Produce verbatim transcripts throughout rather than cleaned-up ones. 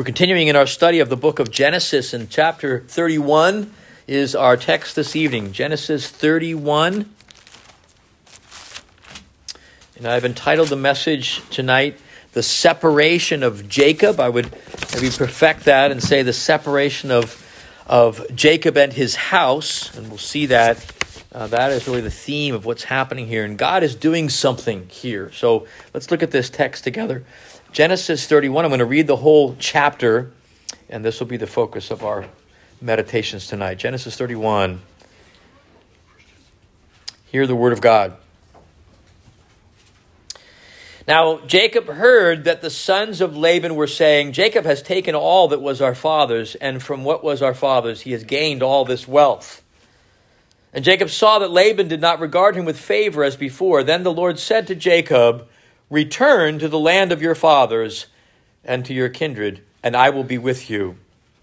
We're continuing in our study of the book of Genesis, and chapter thirty-one is our text this evening. Genesis thirty-one. And I've entitled the message tonight, The Separation of Jacob. I would maybe perfect that and say the separation of, of Jacob and his house. And we'll see that uh, that is really the theme of what's happening here. And God is doing something here. So let's look at this text together. Genesis thirty-one, I'm going to read the whole chapter, and this will be the focus of our meditations tonight. Genesis thirty-one. Hear the word of God. Now Jacob heard that the sons of Laban were saying, Jacob has taken all that was our father's, and from what was our father's he has gained all this wealth. And Jacob saw that Laban did not regard him with favor as before. Then the Lord said to Jacob, Return to the land of your fathers and to your kindred, and I will be with you.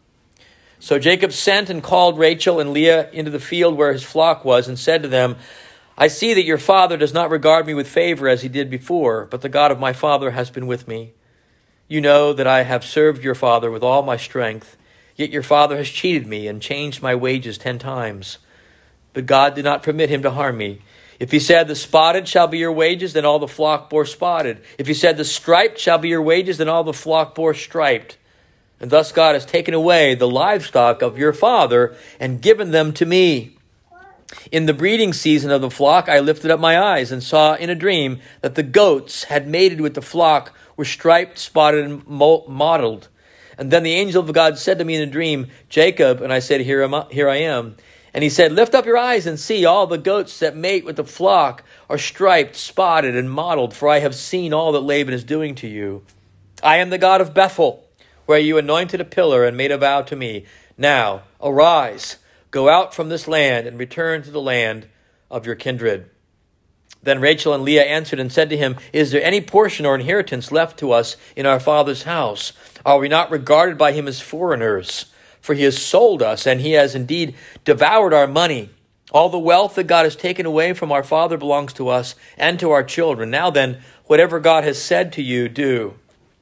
So Jacob sent and called Rachel and Leah into the field where his flock was, and said to them, I see that your father does not regard me with favor as he did before, but the God of my father has been with me. You know that I have served your father with all my strength, yet your father has cheated me and changed my wages ten times. But God did not permit him to harm me. If he said, the spotted shall be your wages, then all the flock bore spotted. If he said, the striped shall be your wages, then all the flock bore striped. And thus God has taken away the livestock of your father and given them to me. In the breeding season of the flock, I lifted up my eyes and saw in a dream that the goats had mated with the flock, were striped, spotted, and mottled. And then the angel of God said to me in a dream, Jacob, and I said, Here am I, here I am. And he said, Lift up your eyes and see, all the goats that mate with the flock are striped, spotted, and mottled, for I have seen all that Laban is doing to you. I am the God of Bethel, where you anointed a pillar and made a vow to me. Now, arise, go out from this land and return to the land of your kindred. Then Rachel and Leah answered and said to him, Is there any portion or inheritance left to us in our father's house? Are we not regarded by him as foreigners? For he has sold us, and he has indeed devoured our money. All the wealth that God has taken away from our father belongs to us and to our children. Now then, whatever God has said to you, do.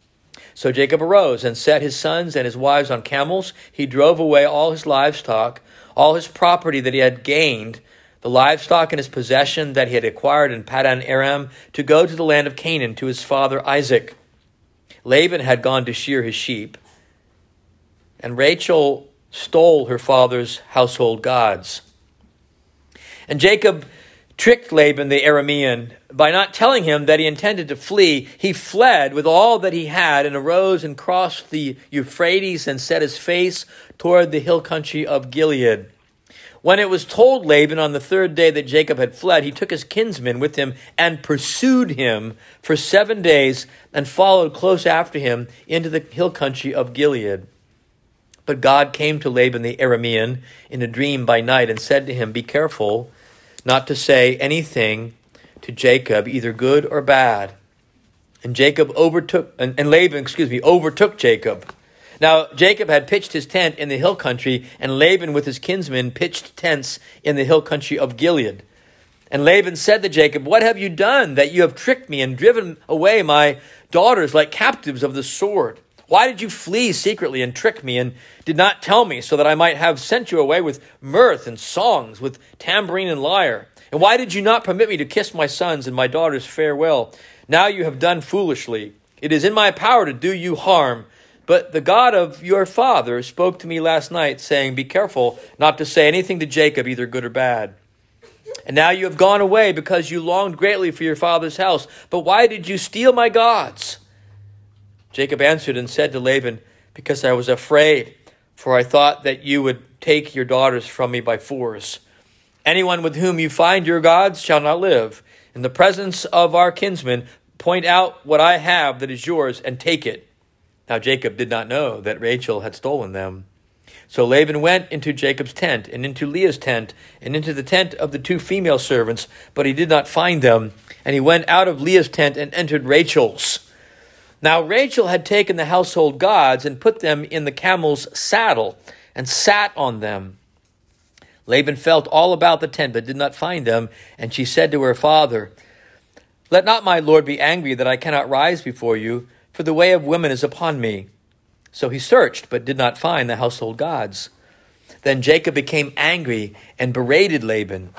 So Jacob arose and set his sons and his wives on camels. He drove away all his livestock, all his property that he had gained, the livestock in his possession that he had acquired in Paddan Aram, to go to the land of Canaan to his father Isaac. Laban had gone to shear his sheep, and Rachel stole her father's household gods. And Jacob tricked Laban the Aramean by not telling him that he intended to flee. He fled with all that he had and arose and crossed the Euphrates and set his face toward the hill country of Gilead. When it was told Laban on the third day that Jacob had fled, he took his kinsmen with him and pursued him for seven days and followed close after him into the hill country of Gilead. But God came to Laban the Aramean in a dream by night and said to him, Be careful not to say anything to Jacob, either good or bad. And Jacob overtook, and, and Laban, excuse me, overtook Jacob. Now Jacob had pitched his tent in the hill country, and Laban with his kinsmen pitched tents in the hill country of Gilead. And Laban said to Jacob, What have you done that you have tricked me and driven away my daughters like captives of the sword? Why did you flee secretly and trick me and did not tell me, so that I might have sent you away with mirth and songs, with tambourine and lyre? And why did you not permit me to kiss my sons and my daughters farewell? Now you have done foolishly. It is in my power to do you harm. But the God of your father spoke to me last night, saying, Be careful not to say anything to Jacob, either good or bad. And now you have gone away because you longed greatly for your father's house. But why did you steal my gods? Jacob answered and said to Laban, Because I was afraid, for I thought that you would take your daughters from me by force. Anyone with whom you find your gods shall not live. In the presence of our kinsmen, point out what I have that is yours and take it. Now Jacob did not know that Rachel had stolen them. So Laban went into Jacob's tent and into Leah's tent and into the tent of the two female servants, but he did not find them. And he went out of Leah's tent and entered Rachel's. Now Rachel had taken the household gods and put them in the camel's saddle and sat on them. Laban felt all about the tent, but did not find them. And she said to her father, Let not my lord be angry that I cannot rise before you, for the way of women is upon me. So he searched, but did not find the household gods. Then Jacob became angry and berated Laban.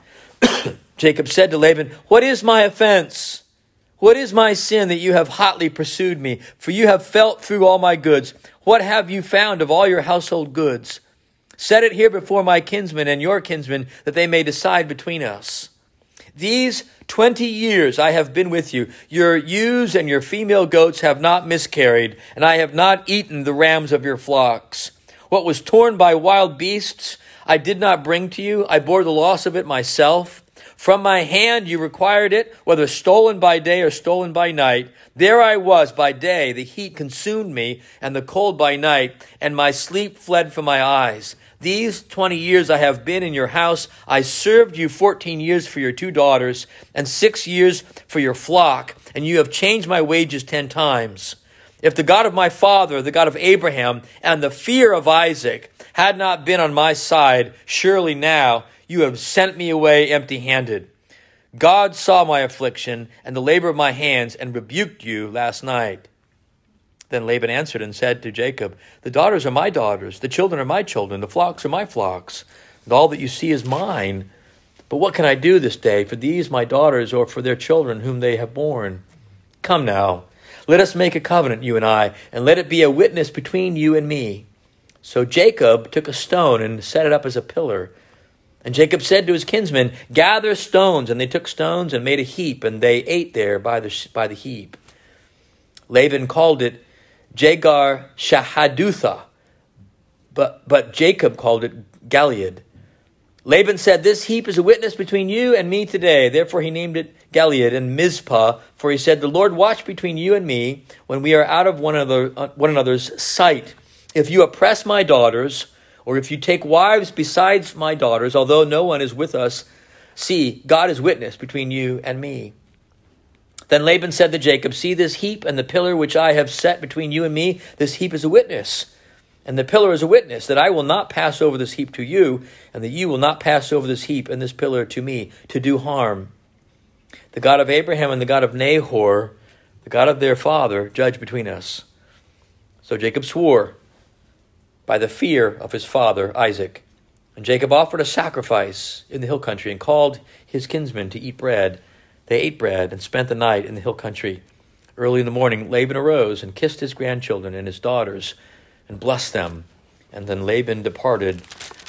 Jacob said to Laban, "What is my offense? What is my sin that you have hotly pursued me? For you have felt through all my goods. What have you found of all your household goods? Set it here before my kinsmen and your kinsmen, that they may decide between us. These twenty years I have been with you. Your ewes and your female goats have not miscarried, and I have not eaten the rams of your flocks. What was torn by wild beasts I did not bring to you. I bore the loss of it myself. From my hand you required it, whether stolen by day or stolen by night. There I was by day, the heat consumed me, and the cold by night, and my sleep fled from my eyes. These twenty years I have been in your house. I served you fourteen years for your two daughters, and six years for your flock, and you have changed my wages ten times. If the God of my father, the God of Abraham, and the fear of Isaac had not been on my side, surely now you have sent me away empty-handed. God saw my affliction and the labor of my hands and rebuked you last night." Then Laban answered and said to Jacob, "The daughters are my daughters, the children are my children, the flocks are my flocks, and all that you see is mine. But what can I do this day for these my daughters or for their children whom they have borne? Come now, let us make a covenant, you and I, and let it be a witness between you and me." So Jacob took a stone and set it up as a pillar. And Jacob said to his kinsmen, "Gather stones." And they took stones and made a heap, and they ate there by the, by the heap. Laban called it Jegar Shahadutha, but, but Jacob called it Galeed. Laban said, "This heap is a witness between you and me today." Therefore he named it Galeed and Mizpah, for he said, "The Lord watch between you and me when we are out of one another, one another's sight. If you oppress my daughters, or if you take wives besides my daughters, although no one is with us, see, God is witness between you and me." Then Laban said to Jacob, "See this heap and the pillar which I have set between you and me? This heap is a witness, and the pillar is a witness, that I will not pass over this heap to you, and that you will not pass over this heap and this pillar to me, to do harm. The God of Abraham and the God of Nahor, the God of their father, judge between us." So Jacob swore by the fear of his father Isaac. And Jacob offered a sacrifice in the hill country and called his kinsmen to eat bread. They ate bread and spent the night in the hill country. Early in the morning, Laban arose and kissed his grandchildren and his daughters and blessed them. And then Laban departed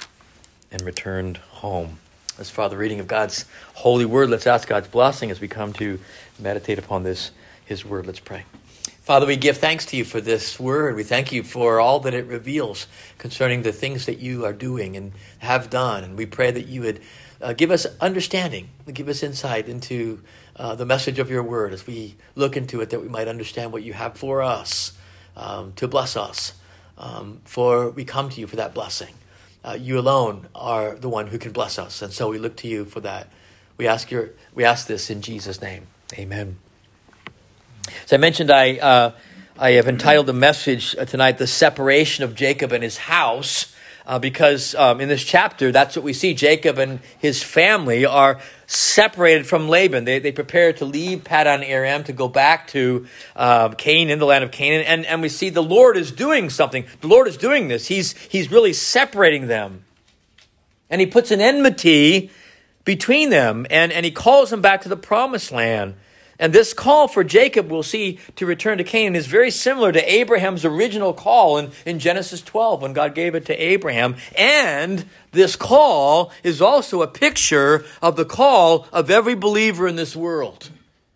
and returned home. As for the reading of God's holy word, let's ask God's blessing as we come to meditate upon this, his word. Let's pray. Father, we give thanks to you for this word. We thank you for all that it reveals concerning the things that you are doing and have done. And we pray that you would uh, give us understanding, give us insight into uh, the message of your word as we look into it, that we might understand what you have for us, um, to bless us. Um, for we come to you for that blessing. Uh, you alone are the one who can bless us. And so we look to you for that. We ask your, we ask this in Jesus' name. Amen. As I mentioned, I uh, I have entitled the message tonight, "The Separation of Jacob and His House," uh, because um, in this chapter, that's what we see. Jacob and his family are separated from Laban. They they prepare to leave Paddan Aram to go back to uh, Canaan, the land of Canaan, and, and we see the Lord is doing something. The Lord is doing this. He's, he's really separating them. And he puts an enmity between them, and, and he calls them back to the promised land. And this call for Jacob, we'll see, to return to Canaan is very similar to Abraham's original call in, in Genesis twelve when God gave it to Abraham. And this call is also a picture of the call of every believer in this world.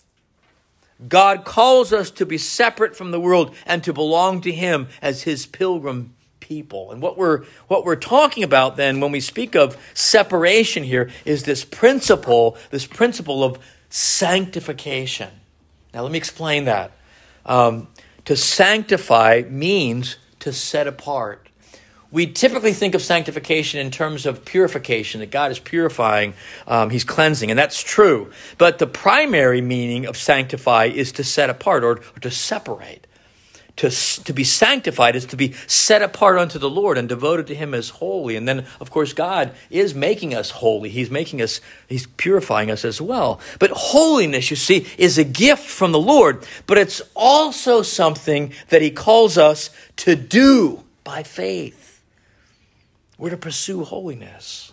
God calls us to be separate from the world and to belong to him as his pilgrim people. And what we're what we're talking about then when we speak of separation here is this principle, this principle of sanctification. Now, let me explain that. Um, to sanctify means to set apart. We typically think of sanctification in terms of purification, that God is purifying, um, he's cleansing, and that's true. But the primary meaning of sanctify is to set apart or, or to separate. to, to be sanctified is to be set apart unto the Lord and devoted to him as holy. And then, of course, God is making us holy. He's making us, he's purifying us as well. But holiness, you see, is a gift from the Lord. But it's also something that he calls us to do by faith. We're to pursue holiness.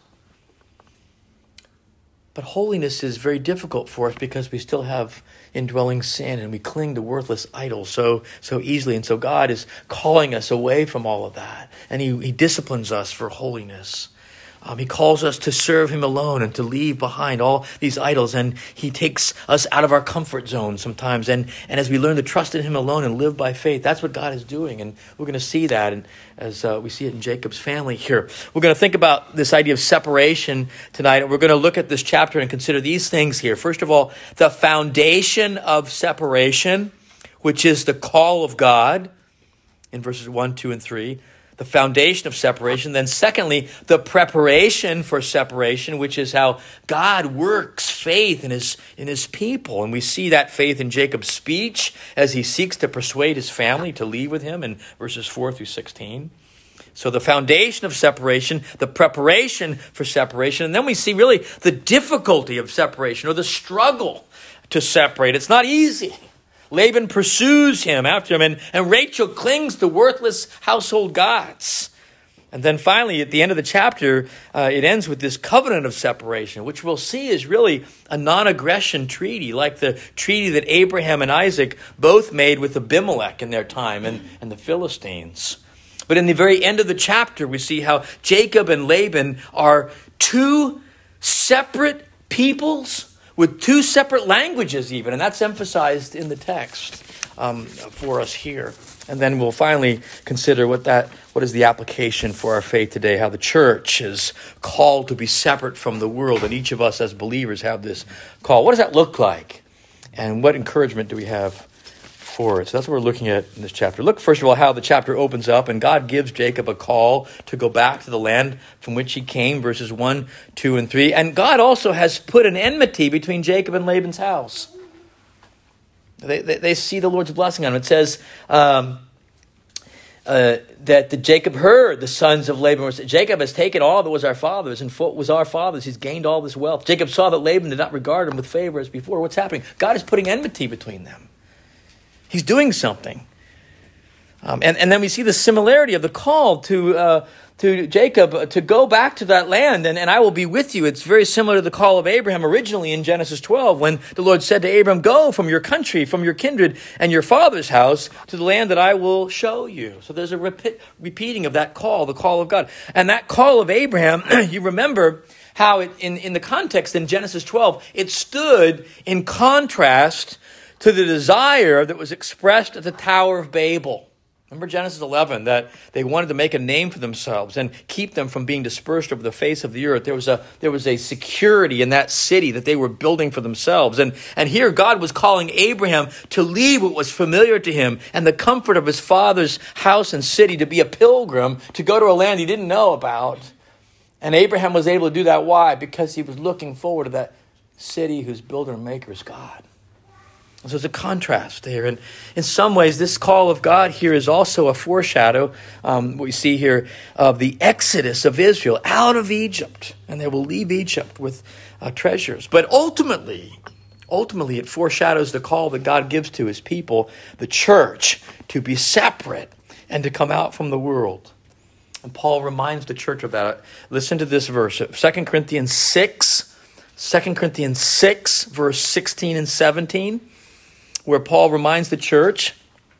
But holiness is very difficult for us because we still have indwelling sin and we cling to worthless idols so so easily. And so God is calling us away from all of that. And he, he disciplines us for holiness. Um, he calls us to serve him alone and to leave behind all these idols. And he takes us out of our comfort zone sometimes. And, and as we learn to trust in him alone and live by faith, that's what God is doing. And we're going to see that and as uh, we see it in Jacob's family here. We're going to think about this idea of separation tonight. And we're going to look at this chapter and consider these things here. First of all, the foundation of separation, which is the call of God in verses one, two, and three. The foundation of separation. Then secondly, the preparation for separation, which is how God works faith in his, in his people. And we see that faith in Jacob's speech as he seeks to persuade his family to leave with him in verses four through sixteen. So the foundation of separation, the preparation for separation. And then we see really the difficulty of separation or the struggle to separate. It's not easy. Laban pursues him after him, and, and Rachel clings to worthless household gods. And then finally, at the end of the chapter, uh, it ends with this covenant of separation, which we'll see is really a non-aggression treaty, like the treaty that Abraham and Isaac both made with Abimelech in their time and, and the Philistines. But in the very end of the chapter, we see how Jacob and Laban are two separate peoples with two separate languages even, and that's emphasized in the text um, for us here. And then we'll finally consider what that what is the application for our faith today, how the church is called to be separate from the world, and each of us as believers have this call. What does that look like? And what encouragement do we have for it? So that's what we're looking at in this chapter. Look, first of all, how the chapter opens up, and God gives Jacob a call to go back to the land from which he came, verses one, two, and three. And God also has put an enmity between Jacob and Laban's house. They, they, they see the Lord's blessing on him. It says um, uh, that the Jacob heard the sons of Laban were saying, Jacob has taken all that was our father's and was our father's. He's gained all this wealth. Jacob saw that Laban did not regard him with favor as before. What's happening? God is putting enmity between them. He's doing something. Um, and, and then we see the similarity of the call to uh, to Jacob to go back to that land, and, and I will be with you. It's very similar to the call of Abraham originally in Genesis twelve, when the Lord said to Abraham, go from your country, from your kindred and your father's house to the land that I will show you. So there's a repeat, repeating of that call, the call of God. And that call of Abraham, you remember how it, in, in the context in Genesis twelve, it stood in contrast to the desire that was expressed at the Tower of Babel. Remember Genesis eleven, that they wanted to make a name for themselves and keep them from being dispersed over the face of the earth. There was a there was a security in that city that they were building for themselves. And, and here God was calling Abraham to leave what was familiar to him and the comfort of his father's house and city, to be a pilgrim, to go to a land he didn't know about. And Abraham was able to do that. Why? Because he was looking forward to that city whose builder and maker is God. So there's a contrast there. And in some ways, this call of God here is also a foreshadow, um, what we see here, of the exodus of Israel out of Egypt. And they will leave Egypt with uh, treasures. But ultimately, ultimately, it foreshadows the call that God gives to his people, the church, to be separate and to come out from the world. And Paul reminds the church of that. Listen to this verse, Second Corinthians six, Second Corinthians six, verse sixteen and seventeen. Where Paul reminds the church,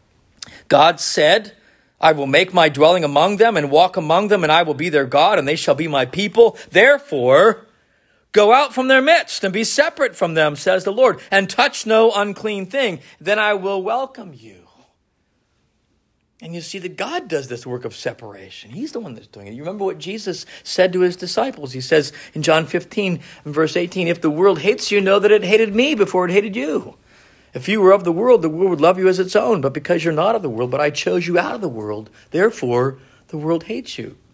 God said, I will make my dwelling among them and walk among them, and I will be their God, and they shall be my people. Therefore, go out from their midst and be separate from them, says the Lord, and touch no unclean thing. Then I will welcome you. And you see that God does this work of separation. He's the one that's doing it. You remember what Jesus said to his disciples. He says in John fifteen, verse eighteen, if the world hates you, know that it hated me before it hated you. If you were of the world, the world would love you as its own. But because you're not of the world, but I chose you out of the world, therefore the world hates you.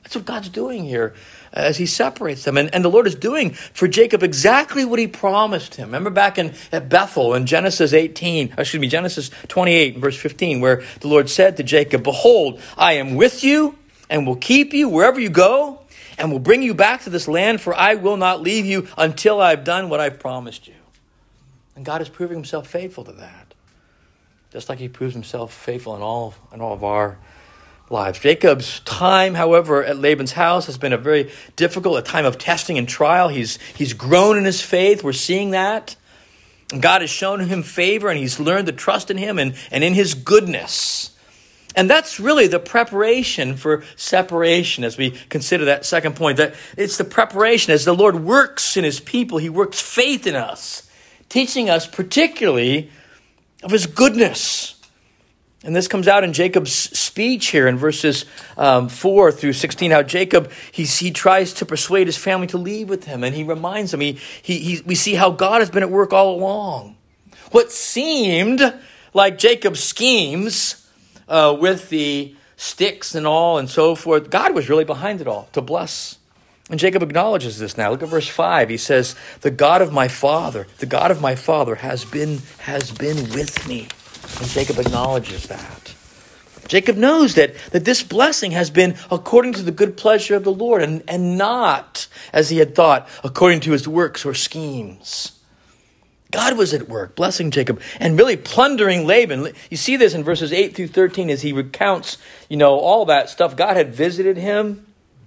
That's what God's doing here as he separates them. And, and the Lord is doing for Jacob exactly what he promised him. Remember back in at Bethel in Genesis eighteen, excuse me, Genesis twenty-eight, verse fifteen, where the Lord said to Jacob, behold, I am with you and will keep you wherever you go and will bring you back to this land, for I will not leave you until I've done what I've promised you. And God is proving himself faithful to that. Just like he proves himself faithful in all, in all of our lives. Jacob's time, however, at Laban's house has been a very difficult, a time of testing and trial. He's, he's grown in his faith. We're seeing that. And God has shown him favor, and he's learned to trust in him and, and in his goodness. And that's really the preparation for separation as we consider that second point. That it's the preparation as the Lord works in his people. He works faith in us, teaching us particularly of his goodness. And this comes out in Jacob's speech here in verses um, four through sixteen, how Jacob, he, he tries to persuade his family to leave with him. And he reminds them, he, he, he, we see how God has been at work all along. What seemed like Jacob's schemes uh, with the sticks and all and so forth, God was really behind it all to bless. And Jacob acknowledges this now. Look at verse five. He says, the God of my father, the God of my father has been, has been with me. And Jacob acknowledges that. Jacob knows that, that this blessing has been according to the good pleasure of the Lord and, and not, as he had thought, according to his works or schemes. God was at work, blessing Jacob and really plundering Laban. You see this in verses eight through thirteen as he recounts, you know, all that stuff. God had visited him.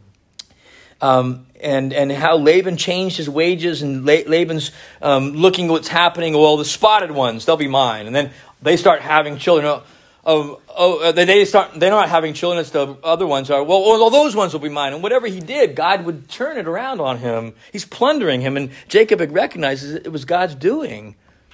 Um, and and how Laban changed his wages, and Laban's um, looking at what's happening. Well, the spotted ones, they'll be mine. And then they start having children. Oh, oh, oh they start. They're not having children. It's the other ones are. Well, well, those ones will be mine. And whatever he did, God would turn it around on him. He's plundering him, and Jacob recognizes it was God's doing.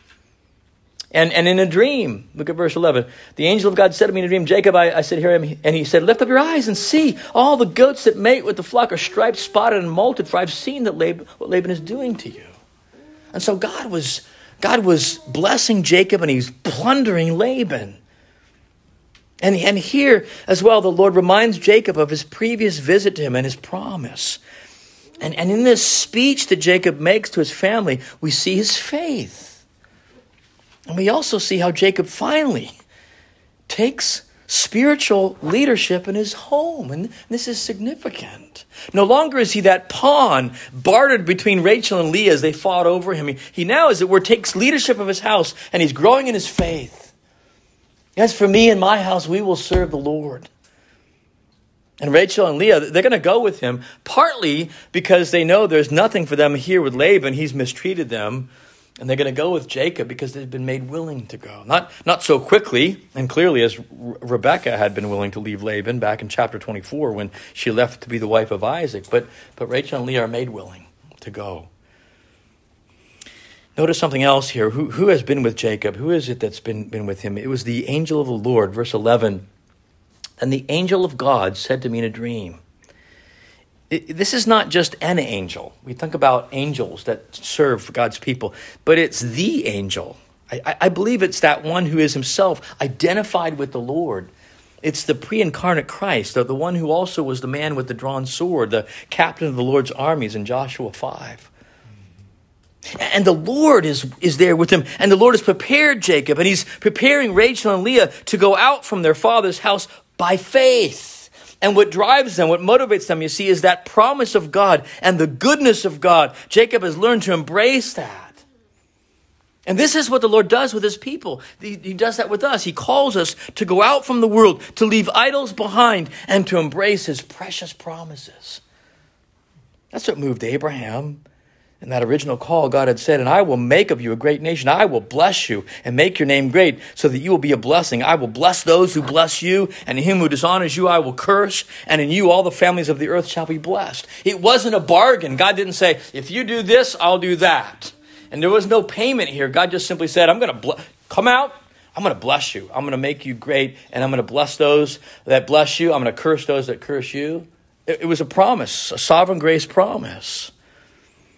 And and in a dream, look at verse eleven. The angel of God said to me in a dream, Jacob, I, I said, here I am. And he said, lift up your eyes and see. All the goats that mate with the flock are striped, spotted, and molted. For I've seen that Laban, what Laban is doing to you. And so God was, God was blessing Jacob, and he's plundering Laban. And, and here as well, the Lord reminds Jacob of his previous visit to him and his promise. And, and in this speech that Jacob makes to his family, we see his faith. And we also see how Jacob finally takes spiritual leadership in his home. And this is significant. No longer is he that pawn bartered between Rachel and Leah as they fought over him. He, he now, as it were, takes leadership of his house, and he's growing in his faith. As for me and my house, we will serve the Lord. And Rachel and Leah, they're going to go with him, partly because they know there's nothing for them here with Laban. He's mistreated them. And they're going to go with Jacob because they've been made willing to go. Not, not so quickly and clearly as Re- Rebekah had been willing to leave Laban back in chapter twenty-four when she left to be the wife of Isaac. But, but Rachel and Leah are made willing to go. Notice something else here. Who, who has been with Jacob? Who is it that's been, been with him? It was the angel of the Lord, verse eleven. And the angel of God said to me in a dream. It, this is not just an angel. We think about angels that serve for God's people, but it's the angel. I, I believe it's that one who is himself identified with the Lord. It's the pre-incarnate Christ, the, the one who also was the man with the drawn sword, the captain of the Lord's armies in Joshua five. And the Lord is, is there with him, and the Lord has prepared Jacob, and he's preparing Rachel and Leah to go out from their father's house by faith. And what drives them, what motivates them, you see, is that promise of God and the goodness of God. Jacob has learned to embrace that. And this is what the Lord does with his people. He, he does that with us. He calls us to go out from the world, to leave idols behind, and to embrace his precious promises. That's what moved Abraham. In that original call, God had said, and I will make of you a great nation. I will bless you and make your name great so that you will be a blessing. I will bless those who bless you, and him who dishonors you I will curse, and in you all the families of the earth shall be blessed. It wasn't a bargain. God didn't say, if you do this, I'll do that. And there was no payment here. God just simply said, I'm going to bl- come out. I'm going to bless you. I'm going to make you great, and I'm going to bless those that bless you. I'm going to curse those that curse you. It, it was a promise, a sovereign grace promise.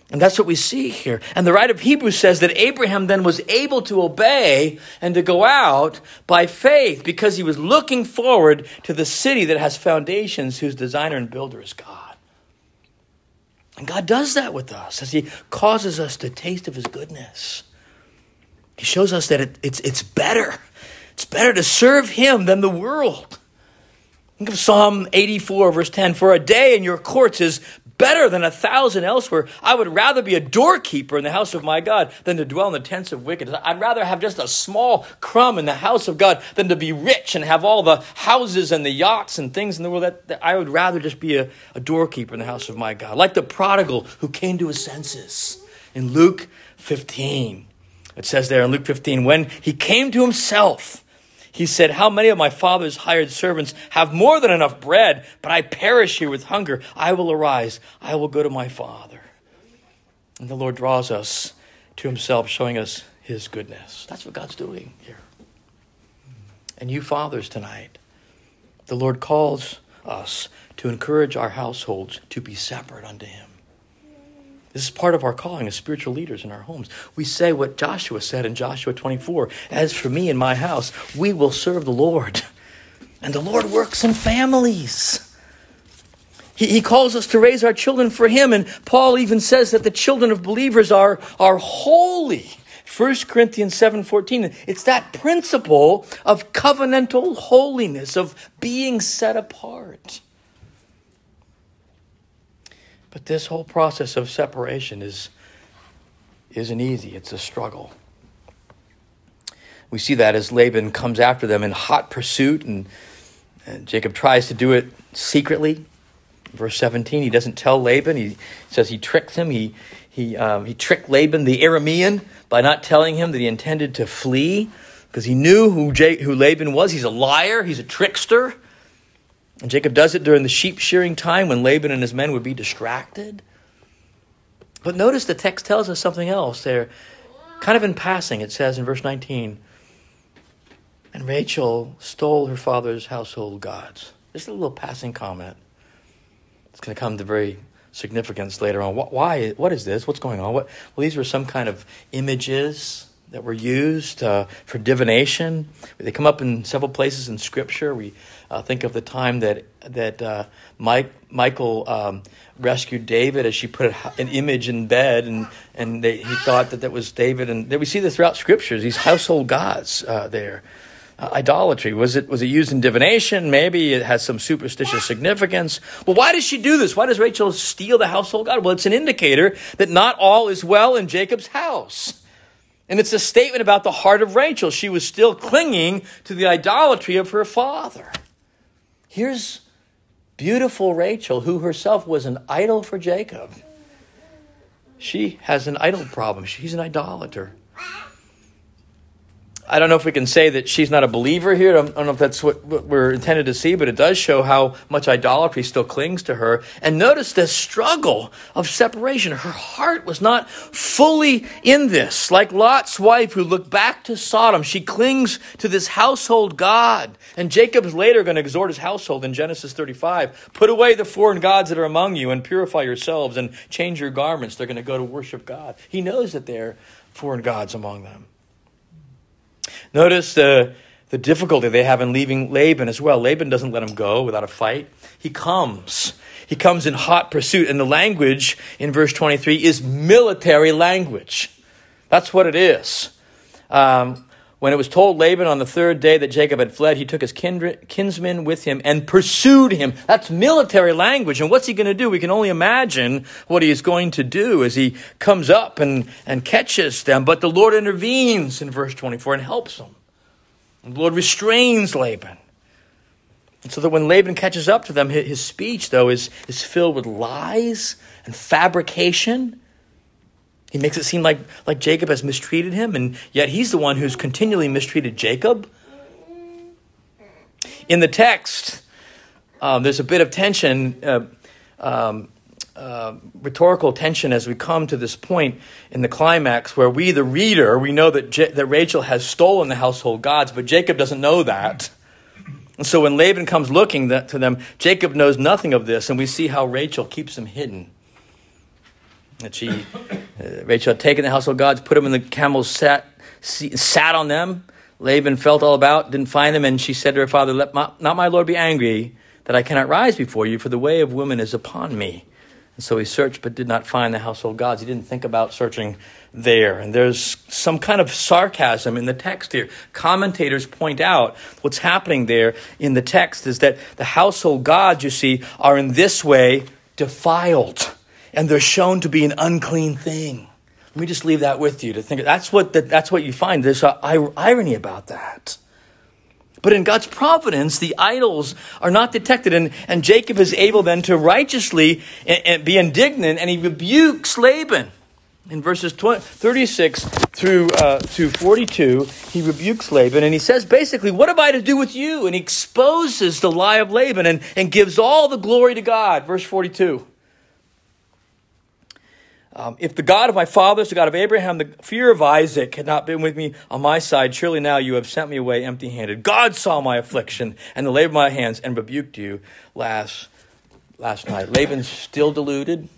And that's what we see here. And the writer of Hebrews says that Abraham then was able to obey and to go out by faith because he was looking forward to the city that has foundations, whose designer and builder is God. And God does that with us as he causes us to taste of his goodness. He shows us that it, it's, it's better. It's better to serve him than the world. Think of Psalm eighty-four, verse ten. For a day in your courts is better than a thousand elsewhere. I would rather be a doorkeeper in the house of my God than to dwell in the tents of wickedness. I'd rather have just a small crumb in the house of God than to be rich and have all the houses and the yachts and things in the world. That, that I would rather just be a, a doorkeeper in the house of my God. Like the prodigal who came to his senses in Luke fifteen. It says there in Luke fifteen, when he came to himself, he said, how many of my father's hired servants have more than enough bread, but I perish here with hunger? I will arise. I will go to my father. And the Lord draws us to himself, showing us his goodness. That's what God's doing here. And you fathers tonight, the Lord calls us to encourage our households to be separate unto him. This is part of our calling as spiritual leaders in our homes. We say what Joshua said in Joshua twenty-four. As for me and my house, we will serve the Lord. And the Lord works in families. He, he calls us to raise our children for him. And Paul even says that the children of believers are, are holy. First Corinthians seven fourteen. It's that principle of covenantal holiness, of being set apart. But this whole process of separation is, isn't easy. It's a struggle. We see that as Laban comes after them in hot pursuit, and, and Jacob tries to do it secretly. Verse seventeen, he doesn't tell Laban. He says he tricked him. He he um, he tricked Laban, the Aramean, by not telling him that he intended to flee, because he knew who J- who Laban was. He's a liar. He's a trickster. And Jacob does it during the sheep shearing time when Laban and his men would be distracted. But notice the text tells us something else there. Kind of in passing, it says in verse nineteen, and Rachel stole her father's household gods. Just a little passing comment. It's going to come to very significance later on. Why? What is this? What's going on? What? Well, these were some kind of images that were used uh, for divination. They come up in several places in Scripture. We uh, think of the time that that uh, Mike, Michael um, rescued David as she put an image in bed, and and they, he thought that that was David. And we see this throughout Scriptures. These household gods uh, there. Uh, idolatry. Was it was it used in divination? Maybe it has some superstitious significance. Well, why does she do this? Why does Rachel steal the household god? Well, it's an indicator that not all is well in Jacob's house. And it's a statement about the heart of Rachel. She was still clinging to the idolatry of her father. Here's beautiful Rachel, who herself was an idol for Jacob. She has an idol problem. She's an idolater. I don't know if we can say that she's not a believer here. I don't know if that's what, what we're intended to see, but it does show how much idolatry still clings to her. And notice the struggle of separation. Her heart was not fully in this. Like Lot's wife who looked back to Sodom, she clings to this household god. And Jacob's later going to exhort his household in Genesis thirty-five. Put away the foreign gods that are among you and purify yourselves and change your garments. They're going to go to worship God. He knows that there are foreign gods among them. Notice the, the difficulty they have in leaving Laban as well. Laban doesn't let him go without a fight. He comes. He comes in hot pursuit. And the language in verse twenty-three is military language. That's what it is. Um, when it was told Laban on the third day that Jacob had fled, he took his kindred, kinsmen with him and pursued him. That's military language. And what's he going to do? We can only imagine what he is going to do as he comes up and, and catches them. But the Lord intervenes in verse twenty-four and helps them. And the Lord restrains Laban. And so that when Laban catches up to them, his speech, though, is, is filled with lies and fabrication. He makes it seem like, like Jacob has mistreated him, and yet he's the one who's continually mistreated Jacob. In the text, um, there's a bit of tension, uh, um, uh, rhetorical tension as we come to this point in the climax where we, the reader, we know that, J- that Rachel has stolen the household gods, but Jacob doesn't know that. And so when Laban comes looking that, to them, Jacob knows nothing of this, and we see how Rachel keeps them hidden. that she, uh, Rachel had taken the household gods, put them in the camels, sat, sat on them. Laban felt all about, didn't find them, and she said to her father, "Let my, not my lord be angry that I cannot rise before you, for the way of women is upon me." And so he searched but did not find the household gods. He didn't think about searching there. And there's some kind of sarcasm in the text here. Commentators point out what's happening there in the text is that the household gods, you see, are in this way defiled. And they're shown to be an unclean thing. Let me just leave that with you to think. That's what the, that's what you find. There's a irony about that. But in God's providence, the idols are not detected. And, and Jacob is able then to righteously and, and be indignant. And he rebukes Laban. In verses thirty-six through, uh, through forty-two, he rebukes Laban. And he says basically, what have I to do with you? And he exposes the lie of Laban and, and gives all the glory to God. Verse forty-two. Um, if the God of my fathers, the God of Abraham, the fear of Isaac had not been with me on my side, surely now you have sent me away empty-handed. God saw my affliction and the labor of my hands and rebuked you last, last night. Laban's still deluded.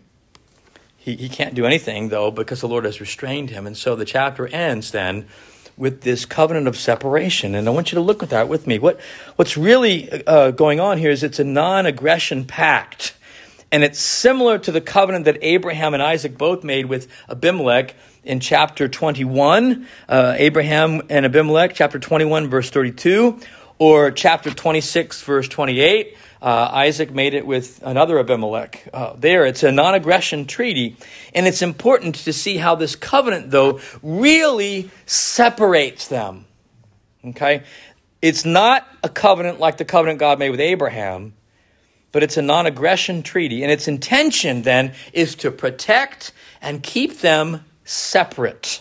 He, he can't do anything, though, because the Lord has restrained him. And so the chapter ends then with this covenant of separation. And I want you to look at that with me. What, what's really uh, going on here is it's a non-aggression pact. And it's similar to the covenant that Abraham and Isaac both made with Abimelech in chapter twenty-one. Uh, Abraham and Abimelech, chapter twenty-one, verse thirty-two. Or chapter twenty-six, verse twenty-eight. Uh, Isaac made it with another Abimelech. Uh, there, it's a non-aggression treaty. And it's important to see how this covenant, though, really separates them. Okay? It's not a covenant like the covenant God made with Abraham. But it's a non-aggression treaty. And its intention, then, is to protect and keep them separate.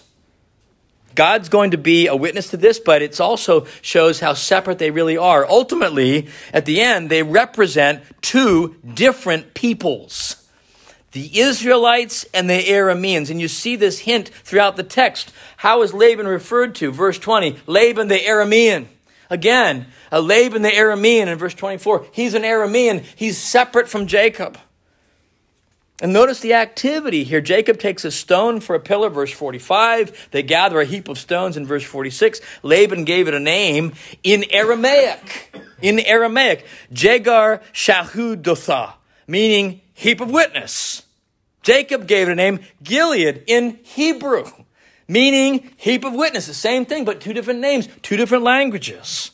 God's going to be a witness to this, but it also shows how separate they really are. Ultimately, at the end, they represent two different peoples. The Israelites and the Arameans. And you see this hint throughout the text. How is Laban referred to? Verse twenty, Laban the Aramean. Again, uh, Laban the Aramean in verse twenty-four. He's an Aramean. He's separate from Jacob. And notice the activity here. Jacob takes a stone for a pillar, verse forty-five. They gather a heap of stones in verse forty-six. Laban gave it a name in Aramaic. In Aramaic, Jegar Shahudotha, meaning heap of witness. Jacob gave it a name, Gilead, in Hebrew, meaning heap of witnesses. Same thing, but two different names, two different languages.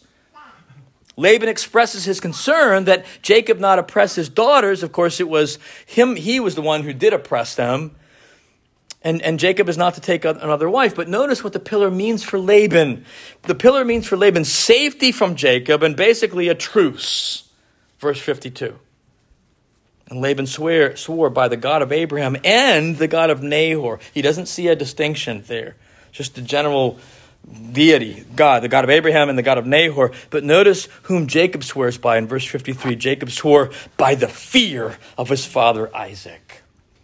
Laban expresses his concern that Jacob not oppress his daughters. Of course, it was him. He was the one who did oppress them. And, and Jacob is not to take another wife. But notice what the pillar means for Laban. The pillar means for Laban safety from Jacob and basically a truce. Verse fifty-two. And Laban swear, swore by the God of Abraham and the God of Nahor. He doesn't see a distinction there. Just the general deity, God, the God of Abraham and the God of Nahor. But notice whom Jacob swears by in verse fifty-three. Jacob swore by the fear of his father Isaac.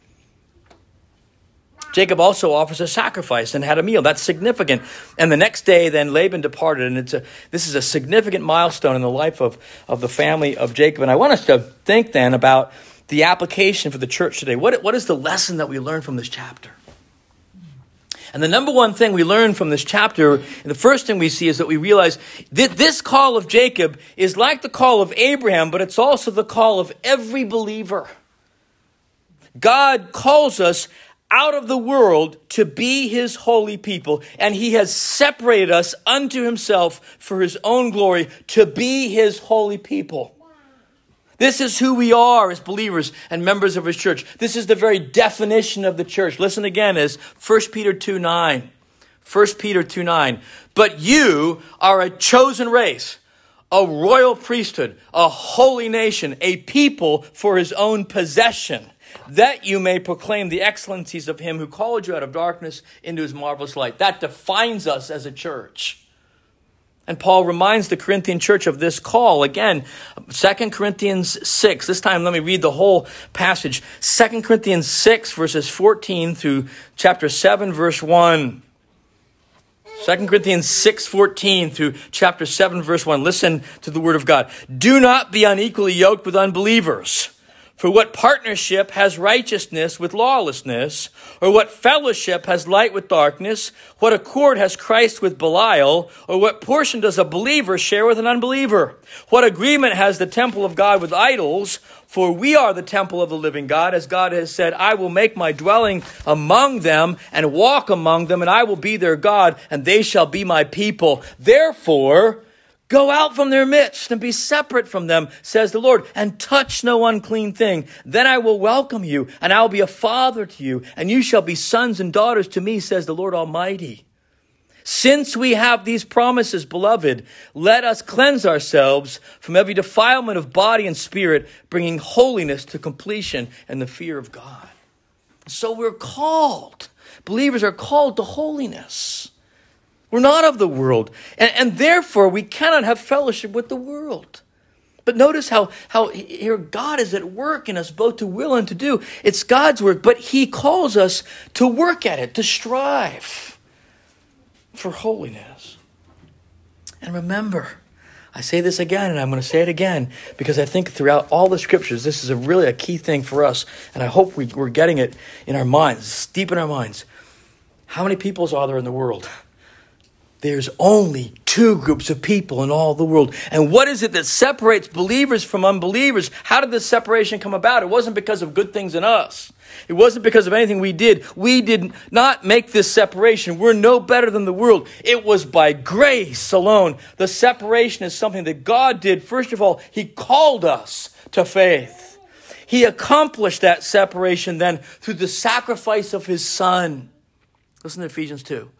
Jacob also offers a sacrifice and had a meal. That's significant. And the next day, then Laban departed. And it's a this is a significant milestone in the life of, of the family of Jacob. And I want us to think then about the application for the church today. What, what is the lesson that we learn from this chapter? And the number one thing we learn from this chapter, and the first thing we see is that we realize that this call of Jacob is like the call of Abraham, but it's also the call of every believer. God calls us out of the world to be his holy people, and he has separated us unto himself for his own glory to be his holy people. This is who we are as believers and members of his church. This is the very definition of the church. Listen again as First Peter two nine. First Peter two nine. But you are a chosen race, a royal priesthood, a holy nation, a people for his own possession, that you may proclaim the excellencies of him who called you out of darkness into his marvelous light. That defines us as a church. And Paul reminds the Corinthian church of this call. Again, Second Corinthians six. This time, let me read the whole passage. Second Corinthians six, verses fourteen through chapter seven, verse one. Second Corinthians six, fourteen through chapter seven, verse one. Listen to the word of God. Do not be unequally yoked with unbelievers. For what partnership has righteousness with lawlessness? Or what fellowship has light with darkness? What accord has Christ with Belial? Or what portion does a believer share with an unbeliever? What agreement has the temple of God with idols? For we are the temple of the living God, as God has said, I will make my dwelling among them and walk among them, and I will be their God, and they shall be my people. Therefore, go out from their midst and be separate from them, says the Lord, and touch no unclean thing. Then I will welcome you, and I will be a father to you, and you shall be sons and daughters to me, says the Lord Almighty. Since we have these promises, beloved, let us cleanse ourselves from every defilement of body and spirit, bringing holiness to completion and the fear of God. So we're called. Believers are called to holiness. We're not of the world, and, and therefore we cannot have fellowship with the world. But notice how, how here God is at work in us both to will and to do. It's God's work, but he calls us to work at it, to strive for holiness. And remember, I say this again, and I'm going to say it again, because I think throughout all the scriptures, this is a really a key thing for us, and I hope we, we're getting it in our minds, deep in our minds. How many peoples are there in the world? There's only two groups of people in all the world. And what is it that separates believers from unbelievers? How did this separation come about? It wasn't because of good things in us. It wasn't because of anything we did. We did not make this separation. We're no better than the world. It was by grace alone. The separation is something that God did. First of all, he called us to faith. He accomplished that separation then through the sacrifice of his Son. Listen to Ephesians two.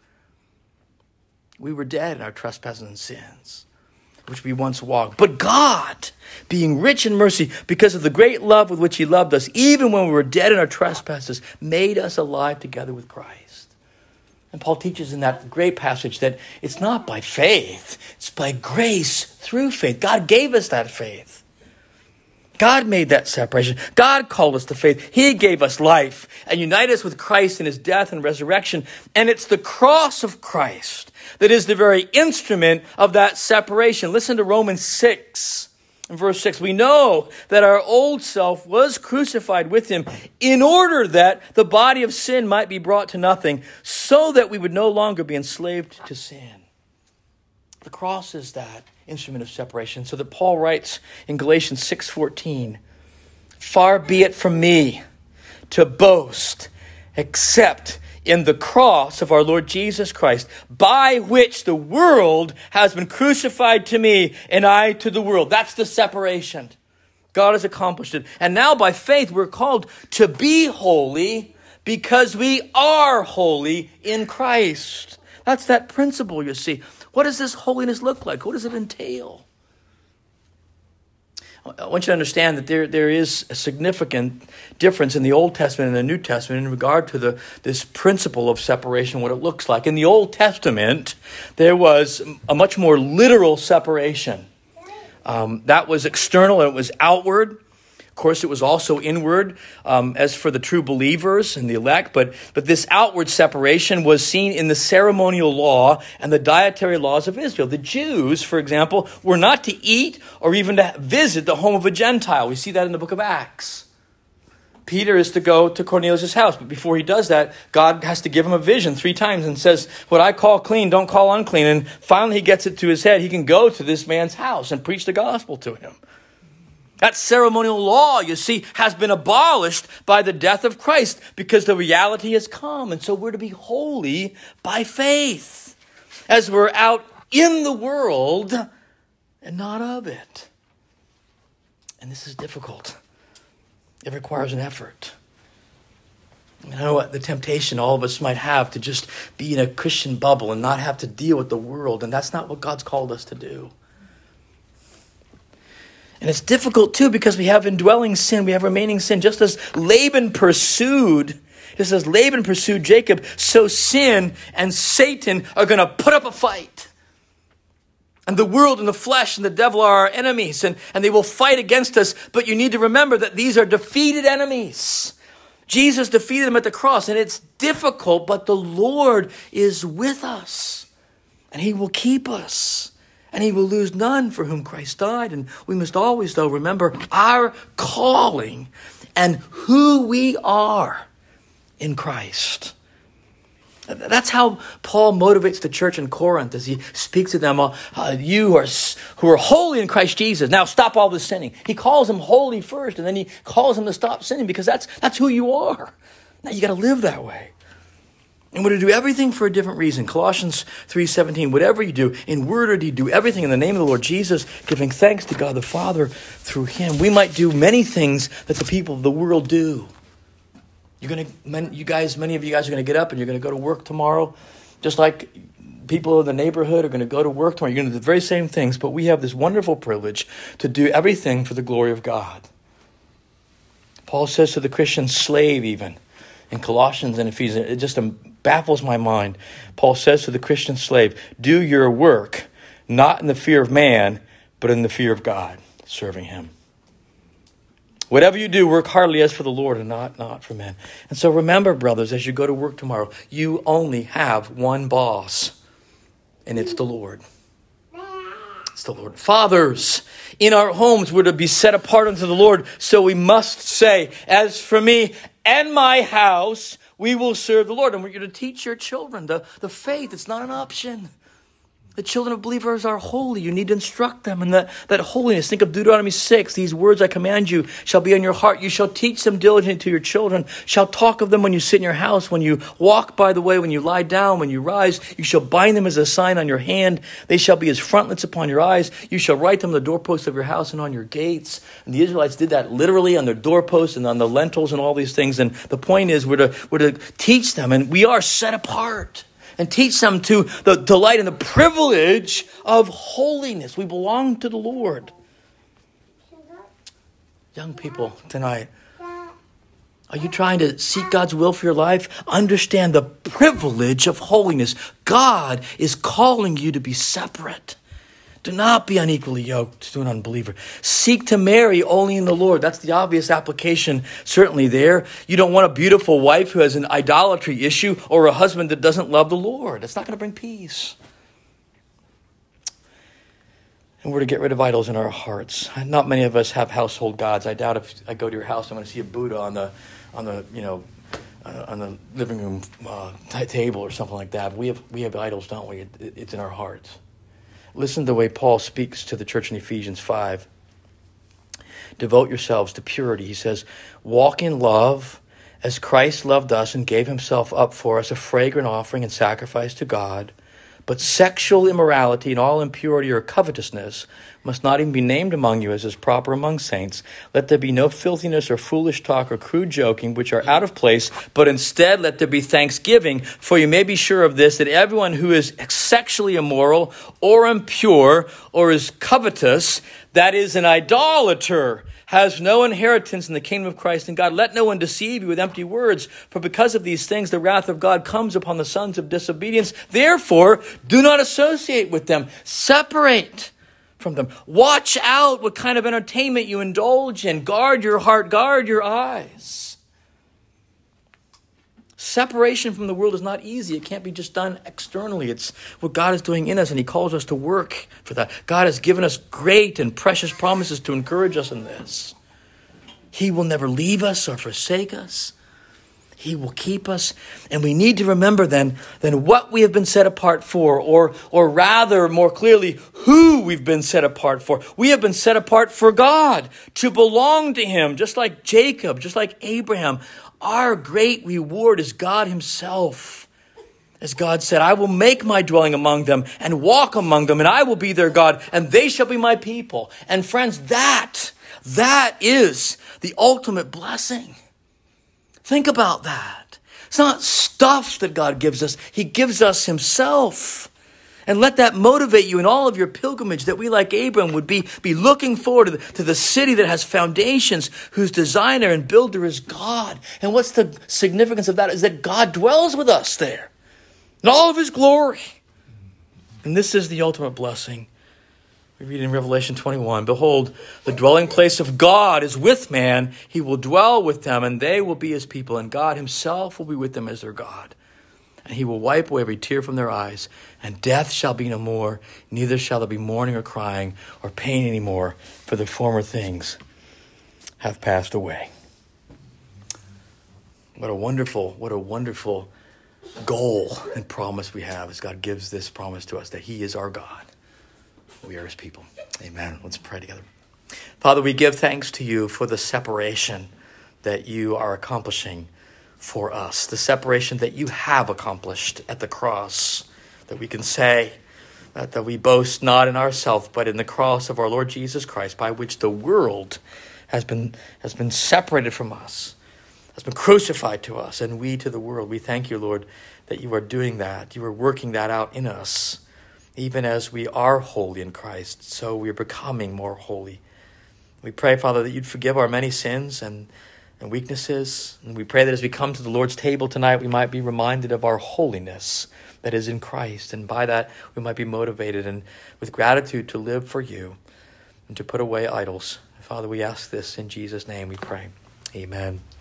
We were dead in our trespasses and sins, which we once walked. But God, being rich in mercy, because of the great love with which he loved us, even when we were dead in our trespasses, made us alive together with Christ. And Paul teaches in that great passage that it's not by faith, it's by grace through faith. God gave us that faith. God made that separation. God called us to faith. He gave us life and united us with Christ in his death and resurrection. And it's the cross of Christ that is the very instrument of that separation. Listen to Romans six and verse six. We know that our old self was crucified with him in order that the body of sin might be brought to nothing, so that we would no longer be enslaved to sin. The cross is that instrument of separation. So that Paul writes in Galatians six fourteen, far be it from me to boast except in the cross of our Lord Jesus Christ, by which the world has been crucified to me and I to the world. That's the separation. God has accomplished it. And now by faith we're called to be holy because we are holy in Christ. That's that principle, you see. What does this holiness look like? What does it entail? I want you to understand that there, there is a significant difference in the Old Testament and the New Testament in regard to the this principle of separation, what it looks like. In the Old Testament, there was a much more literal separation. Um, that was external and it was outward. Of course, it was also inward um, as for the true believers and the elect. But, but this outward separation was seen in the ceremonial law and the dietary laws of Israel. The Jews, for example, were not to eat or even to visit the home of a Gentile. We see that in the book of Acts. Peter is to go to Cornelius' house. But before he does that, God has to give him a vision three times and says, what I call clean, don't call unclean. And finally he gets it to his head. He can go to this man's house and preach the gospel to him. That ceremonial law, you see, has been abolished by the death of Christ because the reality has come. And so we're to be holy by faith as we're out in the world and not of it. And this is difficult. It requires an effort. I know what the temptation all of us might have to just be in a Christian bubble and not have to deal with the world. And that's not what God's called us to do. And it's difficult too because we have indwelling sin, we have remaining sin. Just as Laban pursued, just as Laban pursued Jacob, so sin and Satan are going to put up a fight. And the world and the flesh and the devil are our enemies, and, and they will fight against us. But you need to remember that these are defeated enemies. Jesus defeated them at the cross, and it's difficult, but the Lord is with us, and he will keep us And he will lose none for whom Christ died. And we must always, though, remember our calling and who we are in Christ. That's how Paul motivates the church in Corinth as he speaks to them. Uh, you are, who are holy in Christ Jesus. Now stop all this sinning. He calls them holy first, and then he calls them to stop sinning because that's, that's who you are. Now you got to live that way. And we're to do everything for a different reason. Colossians three seventeen, whatever you do, in word or deed, do everything in the name of the Lord Jesus, giving thanks to God the Father through him. We might do many things that the people of the world do. You're gonna, you guys, many of you guys are going to get up and you're going to go to work tomorrow, just like people in the neighborhood are going to go to work tomorrow. You're going to do the very same things, but we have this wonderful privilege to do everything for the glory of God. Paul says to the Christian slave even, in Colossians and Ephesians, it just baffles my mind. Paul says to the Christian slave, do your work, not in the fear of man, but in the fear of God, serving him. Whatever you do, work heartily as for the Lord and not, not for men. And so remember, brothers, as you go to work tomorrow, you only have one boss, and it's the Lord. It's the Lord. Fathers, in our homes, we're to be set apart unto the Lord. So we must say, as for me and my house, we will serve the Lord. And we're going to teach your children the, the faith. It's not an option. The children of believers are holy. You need to instruct them in that, that holiness. Think of Deuteronomy six. These words I command you shall be in your heart. You shall teach them diligently to your children. Shall talk of them when you sit in your house, when you walk by the way, when you lie down, when you rise. You shall bind them as a sign on your hand. They shall be as frontlets upon your eyes. You shall write them on the doorposts of your house and on your gates. And the Israelites did that literally on their doorposts and on the lintels and all these things. And the point is we're to, we're to teach them. And we are set apart. And teach them to the delight and the privilege of holiness. We belong to the Lord. Young people tonight, are you trying to seek God's will for your life? Understand the privilege of holiness. God is calling you to be separate. Do not be unequally yoked to an unbeliever. Seek to marry only in the Lord. That's the obvious application certainly there. You don't want a beautiful wife who has an idolatry issue or a husband that doesn't love the Lord. That's not going to bring peace. And we're to get rid of idols in our hearts. Not many of us have household gods. I doubt if I go to your house, I'm going to see a Buddha on the, on the, you know, uh, on the living room uh, t- table or something like that. We have we have idols, don't we? It, it, it's in our hearts. Listen to the way Paul speaks to the church in Ephesians five. Devote yourselves to purity. He says, walk in love as Christ loved us and gave himself up for us, a fragrant offering and sacrifice to God. But sexual immorality and all impurity or covetousness must not even be named among you as is proper among saints. Let there be no filthiness or foolish talk or crude joking, which are out of place, but instead let there be thanksgiving. For you may be sure of this, that everyone who is sexually immoral or impure or is covetous, that is an idolater, has no inheritance in the kingdom of Christ and God. Let no one deceive you with empty words, for because of these things the wrath of God comes upon the sons of disobedience. Therefore, do not associate with them. Separate from them. Watch out what kind of entertainment you indulge in. Guard your heart, guard your eyes. Separation from the world is not easy. It can't be just done externally. It's what God is doing in us, and he calls us to work for that. God has given us great and precious promises to encourage us in this. He will never leave us or forsake us. He will keep us. And we need to remember then, then what we have been set apart for, or, or rather, more clearly, who we've been set apart for. We have been set apart for God, to belong to him, just like Jacob, just like Abraham. Our great reward is God himself. As God said, I will make my dwelling among them and walk among them, and I will be their God, and they shall be my people. And friends, that, that is the ultimate blessing. Think about that. It's not stuff that God gives us. He gives us himself. And let that motivate you in all of your pilgrimage, that we, like Abram, would be, be looking forward to the, to the city that has foundations, whose designer and builder is God. And what's the significance of that is that God dwells with us there in all of his glory. And this is the ultimate blessing. We read in Revelation twenty-one, behold, the dwelling place of God is with man. He will dwell with them, and they will be his people, and God himself will be with them as their God. And he will wipe away every tear from their eyes, and death shall be no more, neither shall there be mourning or crying or pain anymore, for the former things have passed away. What a wonderful, what a wonderful goal and promise we have as God gives this promise to us that he is our God. We are his people. Amen. Let's pray together. Father, we give thanks to you for the separation that you are accomplishing for us, the separation that you have accomplished at the cross, that we can say that, that we boast not in ourselves, but in the cross of our Lord Jesus Christ, by which the world has been has been separated from us, has been crucified to us, and we to the world. We thank you, Lord, that you are doing that. You are working that out in us. Even as we are holy in Christ, so we are becoming more holy. We pray, Father, that you'd forgive our many sins and and weaknesses. And we pray that as we come to the Lord's table tonight, we might be reminded of our holiness that is in Christ. And by that, we might be motivated and with gratitude to live for you and to put away idols. Father, we ask this in Jesus' name we pray. Amen.